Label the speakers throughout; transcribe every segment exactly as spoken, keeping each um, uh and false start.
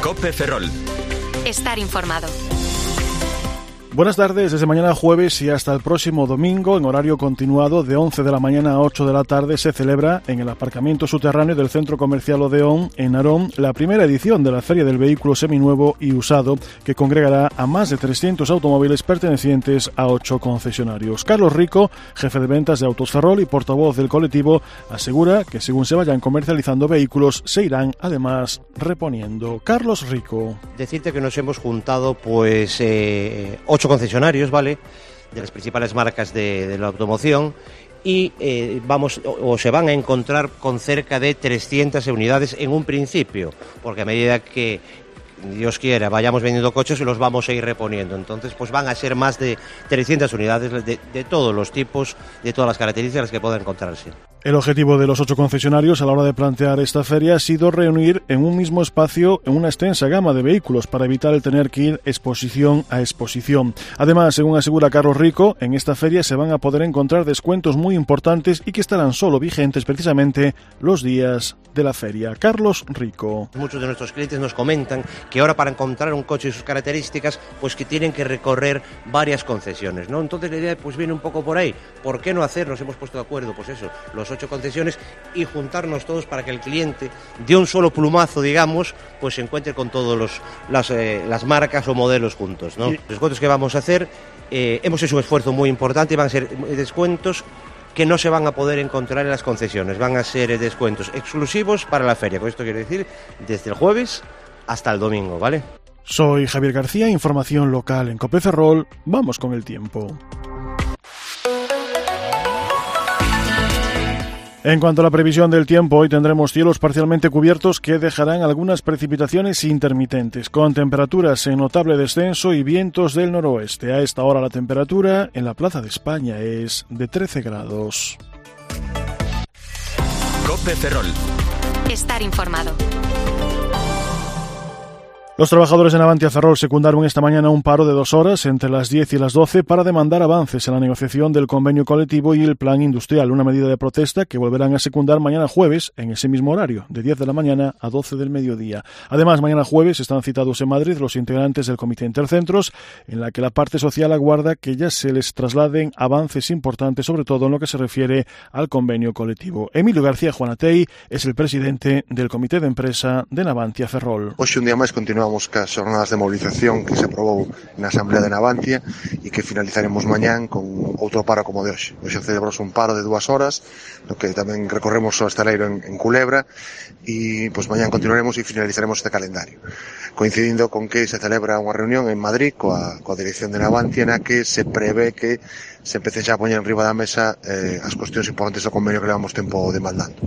Speaker 1: COPE Ferrol.
Speaker 2: Estar informado.
Speaker 3: Buenas tardes, desde mañana jueves y hasta el próximo domingo, en horario continuado, de once de la mañana a ocho de la tarde, se celebra en el aparcamiento subterráneo del Centro Comercial Odeón, en Narón, la primera edición de la Feria del Vehículo Seminuevo y Usado, que congregará a más de trescientos automóviles pertenecientes a ocho concesionarios. Carlos Rico, jefe de ventas de Autos Ferrol y portavoz del colectivo, asegura que según se vayan comercializando vehículos, se irán además reponiendo. Carlos Rico.
Speaker 4: Decirte que nos hemos juntado pues eh, ocho concesionarios, ¿vale?, de las principales marcas de, de la automoción y eh, vamos o, o se van a encontrar con cerca de trescientas unidades en un principio, porque a medida que Dios quiera vayamos vendiendo coches los vamos a ir reponiendo, entonces pues van a ser más de trescientas unidades de, de todos los tipos, de todas las características que puedan encontrarse.
Speaker 3: El objetivo de los ocho concesionarios a la hora de plantear esta feria ha sido reunir en un mismo espacio en una extensa gama de vehículos para evitar el tener que ir exposición a exposición. Además, según asegura Carlos Rico, en esta feria se van a poder encontrar descuentos muy importantes y que estarán solo vigentes precisamente los días de la feria. Carlos Rico.
Speaker 4: Muchos de nuestros clientes nos comentan que ahora para encontrar un coche y sus características, pues que tienen que recorrer varias concesiones, ¿no? Entonces la idea pues viene un poco por ahí. ¿Por qué no hacer? Nos hemos puesto de acuerdo, pues eso, los ocho concesiones y juntarnos todos para que el cliente de un solo plumazo, digamos, pues se encuentre con todas los, las, eh, las marcas o modelos juntos, ¿no? Sí. Los descuentos que vamos a hacer, eh, hemos hecho un esfuerzo muy importante y van a ser descuentos que no se van a poder encontrar en las concesiones, van a ser descuentos exclusivos para la feria. Con esto quiero decir, desde el jueves hasta el domingo, ¿vale?
Speaker 3: Soy Javier García, información local en COPE Ferrol. Vamos con el tiempo. En cuanto a la previsión del tiempo, hoy tendremos cielos parcialmente cubiertos que dejarán algunas precipitaciones intermitentes, con temperaturas en notable descenso y vientos del noroeste. A esta hora la temperatura en la Plaza de España es de trece grados.
Speaker 1: COPE Ferrol.
Speaker 2: Estar informado.
Speaker 3: Los trabajadores de Navantia Ferrol secundaron esta mañana un paro de dos horas entre las diez y las doce para demandar avances en la negociación del convenio colectivo y el plan industrial, una medida de protesta que volverán a secundar mañana jueves en ese mismo horario, de diez de la mañana a doce del mediodía. Además, mañana jueves están citados en Madrid los integrantes del Comité Intercentros, en la que la parte social aguarda que ya se les trasladen avances importantes, sobre todo en lo que se refiere al convenio colectivo. Emilio García Juanatei es el presidente del Comité de Empresa de Navantia Ferrol.
Speaker 5: Hoxe un día máis continuamos cas jornadas de movilización que se aprobou na Asamblea de Navantia e que finalizaremos mañán con outro paro como de hoxe. Hoxe celebramos un paro de dúas horas, no que tamén recorremos o estaleiro en, en Culebra e pois mañán continuaremos e finalizaremos este calendario. Coincidindo con que se celebra unha reunión en Madrid coa, coa dirección de Navantia na que se prevé que se empecen xa a poñer en riba da mesa eh, as cuestións importantes do convenio que levamos tempo demandando.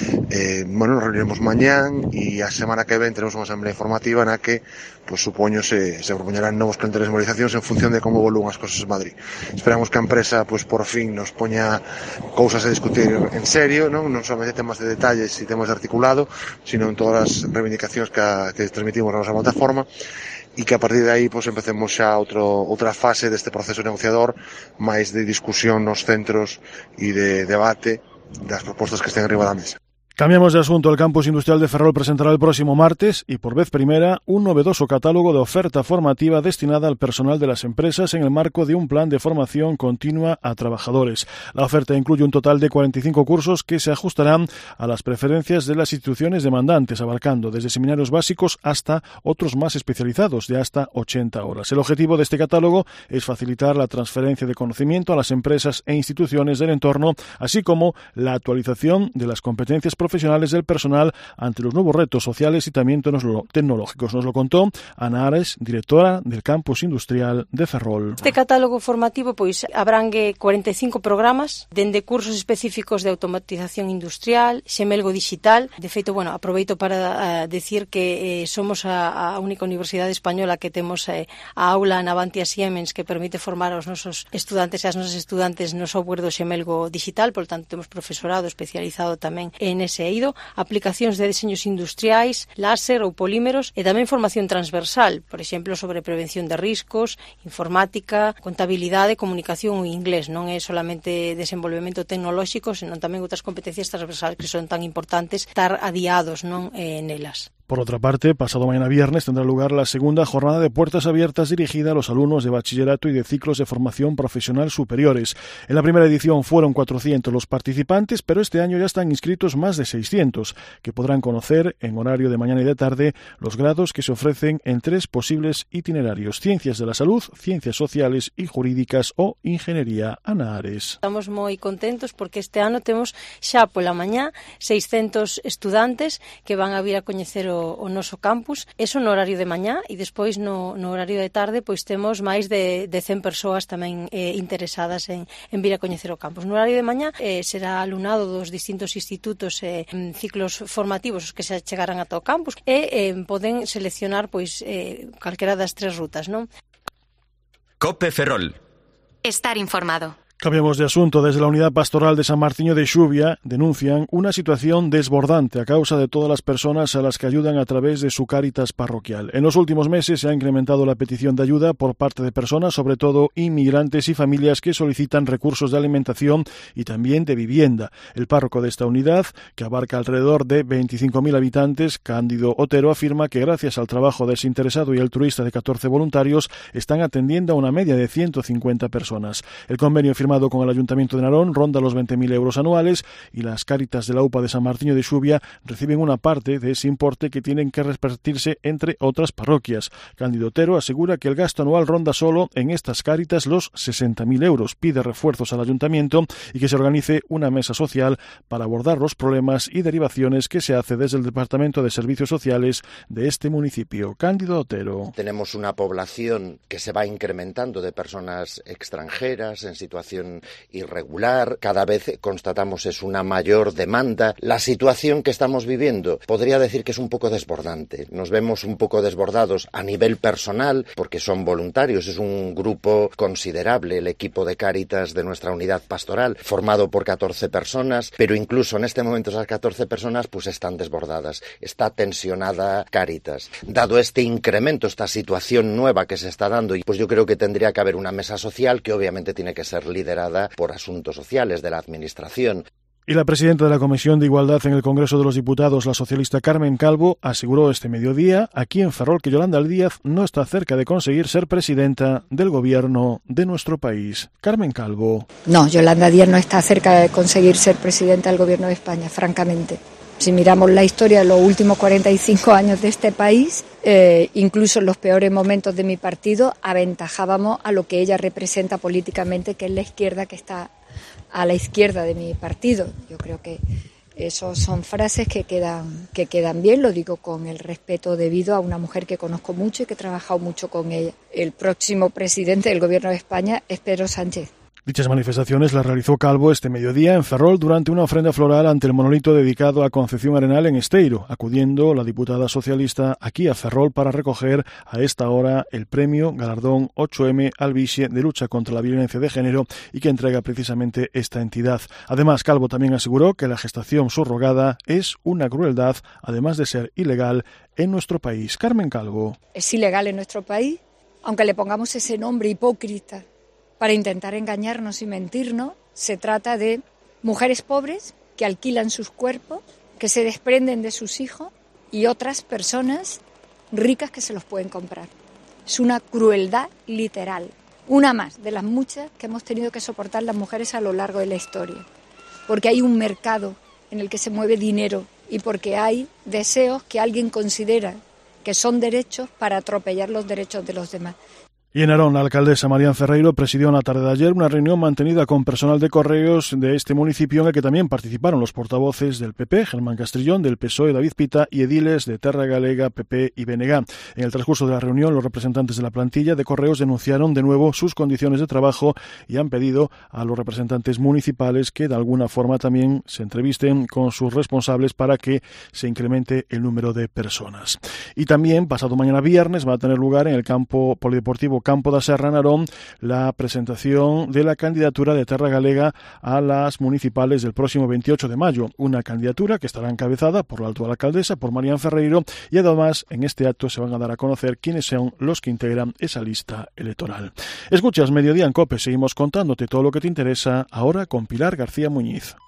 Speaker 5: Eh, bueno, nos reuniremos mañán e a semana que ven teremos unha asamblea informativa na que, pues, supoño, se, se propoñerán novos calendaриos de movilizacións en función de como evolúan as cosas en Madrid. Esperamos que a empresa, pues, por fin nos poña cousas a discutir en serio, non, non solamente temas de detalles e temas de articulado, sino en todas as reivindicacións que, a, que transmitimos na nosa plataforma, e que a partir de aí pues, empecemos xa outro, outra fase deste proceso negociador máis de discusión nos centros e de debate das propostas que estén arriba da mesa.
Speaker 3: Cambiamos de asunto. El Campus Industrial de Ferrol presentará el próximo martes, y por vez primera, un novedoso catálogo de oferta formativa destinada al personal de las empresas en el marco de un plan de formación continua a trabajadores. La oferta incluye un total de cuarenta y cinco cursos que se ajustarán a las preferencias de las instituciones demandantes, abarcando desde seminarios básicos hasta otros más especializados de hasta ochenta horas. El objetivo de este catálogo es facilitar la transferencia de conocimiento a las empresas e instituciones del entorno, así como la actualización de las competencias profesionales profesionales del personal ante los nuevos retos sociales y también tecnológicos. Nos lo contó Ana Ares, directora del Campus Industrial de Ferrol.
Speaker 6: Este catálogo formativo pois abrangue cuarenta e cinco programas, dende cursos específicos de automatización industrial, xemelgo digital. De feito, bueno, aproveito para uh, decir que eh, somos a, a única universidade española que temos eh, a aula Navantia Siemens que permite formar aos nosos estudantes e as nosas estudantes no software do xemelgo digital, por tanto temos profesorado especializado tamén en ese eido, aplicacións de deseños industriais, láser ou polímeros e tamén formación transversal, por exemplo, sobre prevención de riscos, informática, contabilidade, comunicación e inglés. Non é solamente desenvolvemento tecnolóxico, senón tamén outras competencias transversales que son tan importantes estar adiados non eh, nelas.
Speaker 3: Por otra parte, pasado mañana viernes tendrá lugar la segunda jornada de puertas abiertas dirigida a los alumnos de bachillerato y de ciclos de formación profesional superiores. En la primera edición fueron cuatrocientos los participantes, pero este año ya están inscritos más de seiscientos, que podrán conocer en horario de mañana y de tarde los grados que se ofrecen en tres posibles itinerarios: Ciencias de la Salud, Ciencias Sociales y Jurídicas o Ingeniería. Ana Ares.
Speaker 6: Estamos moi contentos porque este ano temos xa pola mañá seiscentos estudantes que van a vir a coñecer o o noso campus, eso no horario de mañá, e despois no, no horario de tarde pois temos máis de, de cen persoas tamén eh, interesadas en, en vir a coñecer o campus. No horario de mañá eh, será alumnado dos distintos institutos e eh, ciclos formativos os que se chegarán ata o campus e eh, poden seleccionar pois eh, calquera das tres rutas, non?
Speaker 1: Cope Ferrol.
Speaker 2: Estar informado.
Speaker 3: Cambiamos de asunto. Desde la Unidad Pastoral de San Martiño de Xuvia denuncian una situación desbordante a causa de todas las personas a las que ayudan a través de su Cáritas parroquial. En los últimos meses se ha incrementado la petición de ayuda por parte de personas, sobre todo inmigrantes y familias, que solicitan recursos de alimentación y también de vivienda. El párroco de esta unidad, que abarca alrededor de veinticinco mil habitantes, Cándido Otero, afirma que gracias al trabajo desinteresado y altruista de catorce voluntarios están atendiendo a una media de ciento cincuenta personas. El convenio firmado con el Ayuntamiento de Narón ronda los veinte mil euros anuales y las Cáritas de la U P A de San Martiño de Xuvia reciben una parte de ese importe que tienen que repartirse entre otras parroquias. Cándido Otero asegura que el gasto anual ronda solo en estas Cáritas los sesenta mil euros. Pide refuerzos al Ayuntamiento y que se organice una mesa social para abordar los problemas y derivaciones que se hace desde el Departamento de Servicios Sociales de este municipio. Cándido Otero.
Speaker 7: Tenemos una población que se va incrementando de personas extranjeras en situación irregular, cada vez constatamos es una mayor demanda. La situación que estamos viviendo podría decir que es un poco desbordante. Nos vemos un poco desbordados a nivel personal porque son voluntarios, es un grupo considerable el equipo de Cáritas de nuestra unidad pastoral, formado por catorce personas, pero incluso en este momento esas catorce personas pues están desbordadas, está tensionada Cáritas. Dado este incremento, esta situación nueva que se está dando, pues yo creo que tendría que haber una mesa social que obviamente tiene que ser liderada por asuntos sociales de la Administración.
Speaker 3: Y la presidenta de la Comisión de Igualdad en el Congreso de los Diputados, la socialista Carmen Calvo, aseguró este mediodía aquí en Ferrol que Yolanda Díaz no está cerca de conseguir ser presidenta del gobierno de nuestro país. Carmen Calvo.
Speaker 8: No, Yolanda Díaz no está cerca de conseguir ser presidenta del gobierno de España, francamente. Si miramos la historia de los últimos cuarenta y cinco años de este país, eh, incluso en los peores momentos de mi partido, aventajábamos a lo que ella representa políticamente, que es la izquierda, que está a la izquierda de mi partido. Yo creo que esos son frases que quedan, que quedan bien, lo digo con el respeto debido a una mujer que conozco mucho y que he trabajado mucho con ella. El próximo presidente del gobierno de España es Pedro Sánchez.
Speaker 3: Dichas manifestaciones las realizó Calvo este mediodía en Ferrol durante una ofrenda floral ante el monolito dedicado a Concepción Arenal en Esteiro, acudiendo la diputada socialista aquí a Ferrol para recoger a esta hora el premio Galardón ocho eme Albixe de lucha contra la violencia de género y que entrega precisamente esta entidad. Además, Calvo también aseguró que la gestación subrogada es una crueldad, además de ser ilegal en nuestro país. Carmen Calvo.
Speaker 8: Es ilegal en nuestro país, aunque le pongamos ese nombre hipócrita para intentar engañarnos y mentirnos. Se trata de mujeres pobres que alquilan sus cuerpos, que se desprenden de sus hijos, y otras personas ricas que se los pueden comprar. Es una crueldad literal, una más de las muchas que hemos tenido que soportar las mujeres a lo largo de la historia, porque hay un mercado en el que se mueve dinero y porque hay deseos que alguien considera que son derechos para atropellar los derechos de los demás.
Speaker 3: Y en Narón, la alcaldesa Marián Ferreiro presidió en la tarde de ayer una reunión mantenida con personal de correos de este municipio en el que también participaron los portavoces del P P, Germán Castrillón, del P S O E, David Pita, y ediles de Terra Galega, P P y B N G. En el transcurso de la reunión, los representantes de la plantilla de correos denunciaron de nuevo sus condiciones de trabajo y han pedido a los representantes municipales que de alguna forma también se entrevisten con sus responsables para que se incremente el número de personas. Y también, pasado mañana viernes, va a tener lugar en el campo polideportivo Campo da Serra, Narón, la presentación de la candidatura de Terra Galega a las municipales del próximo veintiocho de mayo. Una candidatura que estará encabezada por la actual alcaldesa, por Marián Ferreiro, y además en este acto se van a dar a conocer quiénes son los que integran esa lista electoral. Escuchas Mediodía en COPE, seguimos contándote todo lo que te interesa ahora con Pilar García Muñiz.